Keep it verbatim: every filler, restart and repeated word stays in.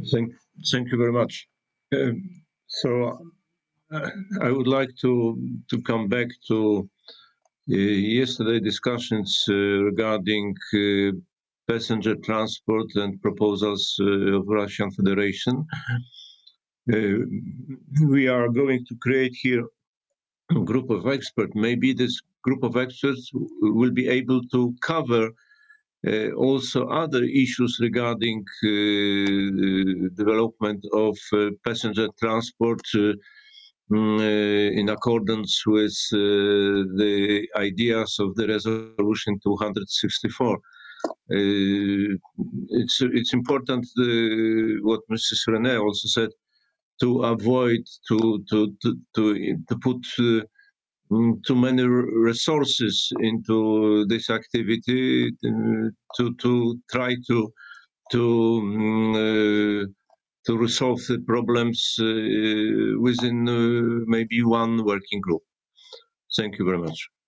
Thank, thank you very much. Um, so uh, I would like to to come back to uh, yesterday discussions uh, regarding uh, passenger transport and proposals uh, of Russian Federation. Uh, we are going to create here a group of experts. Maybe this group of experts will be able to cover Uh, also other issues regarding uh, development of uh, passenger transport uh, mm, uh, in accordance with uh, the ideas of the resolution two hundred sixty-four. Uh, it's it's important uh, what Missus Rene also said, to avoid to to to to, to put uh, mm, too many resources into this activity, uh, to to try to to um, uh, to resolve the problems uh, within uh, maybe one working group. Thank you very much.